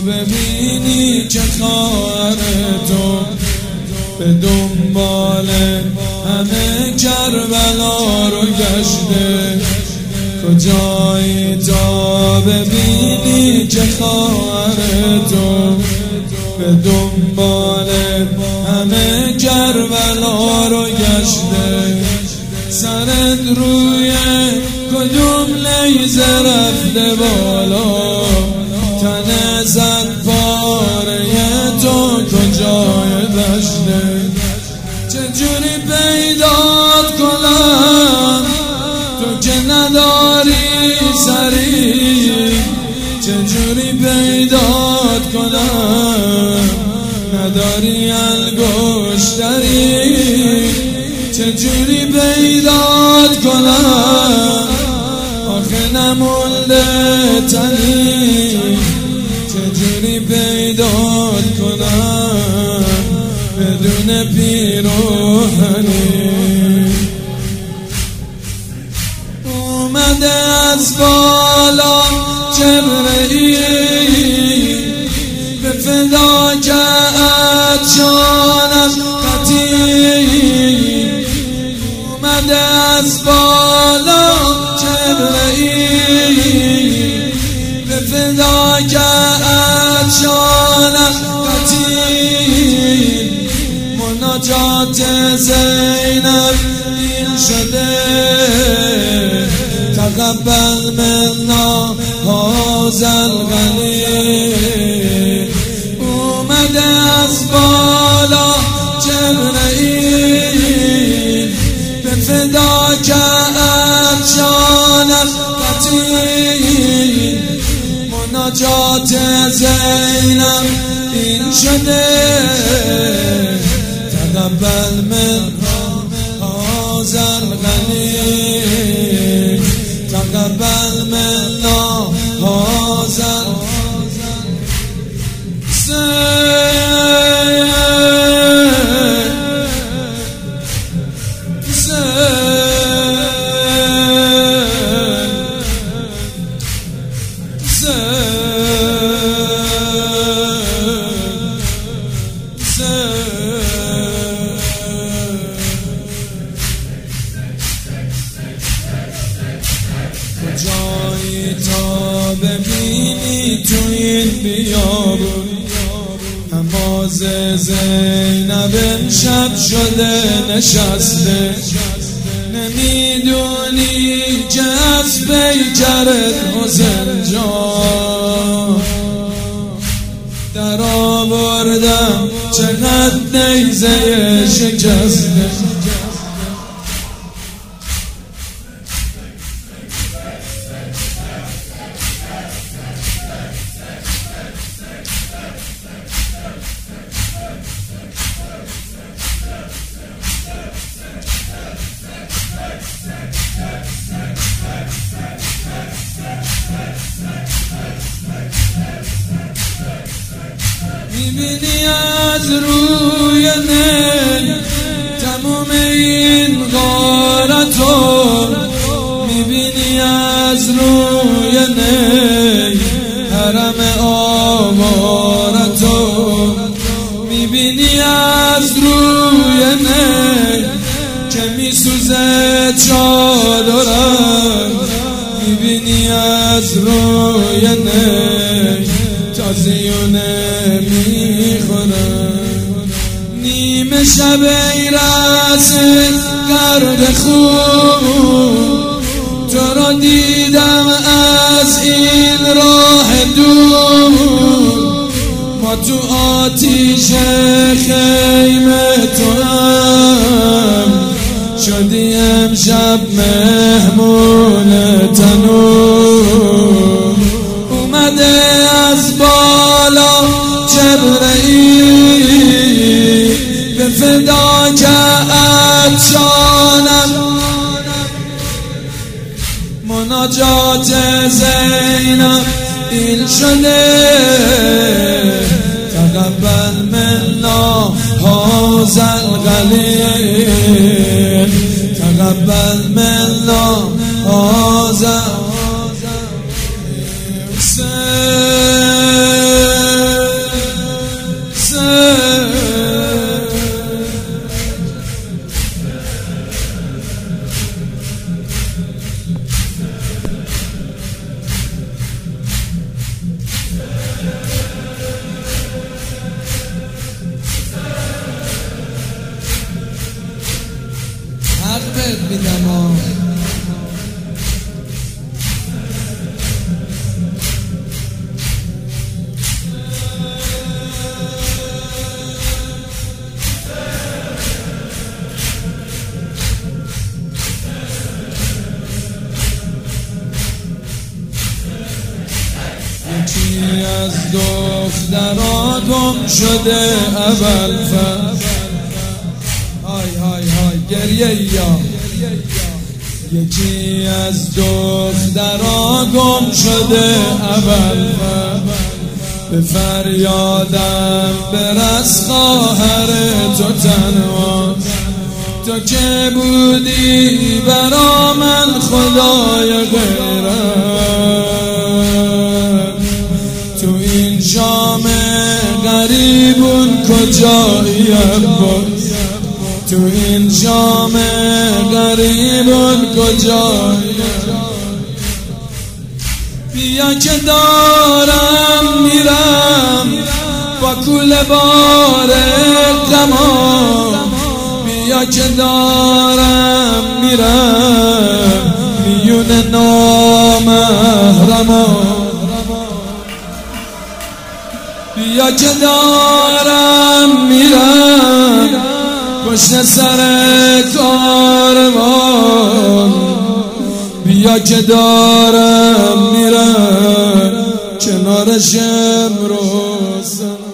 ببینی که خواهر تو به دنبال همه کربلا رو گشته. کجایی تا ببینی که خواهر تو به دنبال همه کربلا رو گشته. سرت روی کدوم نیزه رفته بالا، تن زد پاره تو کجای دشته. چجوری پیدات کنم تو که نداری سری، چجوری پیدات کنم نداری انگشتری، چجوری پیدات کنم آخه نمونده تنی، چجوری پیدات کنم بدون پیراهنی. اومده از بالا جبرئیل به فداکت جانم قتیل. اومده از بالا جبرئیل به فداکت جانم قتیل. مناجات زینب این شده تقبل منا هذا الغلیل. اومده از بالا جبرئیل به فداکت جانم قتیل. مناجات زینب این شده تقبل منا هذا الغلیل، تقبل منا هذا جایی تا ببینی تو این بیابون نماز زینب امشب شده نشسته. نمیدونی که از پیکرت حسین جان در آوردم چقدر نیزه شکسته. میبینی از روی نی تموم این غارتو، میبینی از روی نی حرم آوارتو، میبینی از روی نی که میسوزه چادرم، میبینی از روی نی تازیونه میخورم. نیمه شب ایرسه گرد خون تو را دیدم از این راه دور. ما تو آتیش خیمه تو هم شدی امشب مهمون تنور. اومده از بالا جبرئیل به فداکت جانم. مناجات زینب این شده تقبل منا هذا الغلیل، تقبل منا هذا از دخترها گم شده اول های های های گریه یا یکی از دخترها گم شده اول به فریادم برس خواهر تو تنها تو که بودی برا من خدای غیرت تو این شام غریبون کجایی عباس تو این شام غریبون کجایی بیا که دارم میرم با کوله بار غمام بیا که دارم میرم میون نامحرمام بیا که دارم میرم پشت سر کاروان بیا که دارم میرم کنار شمر و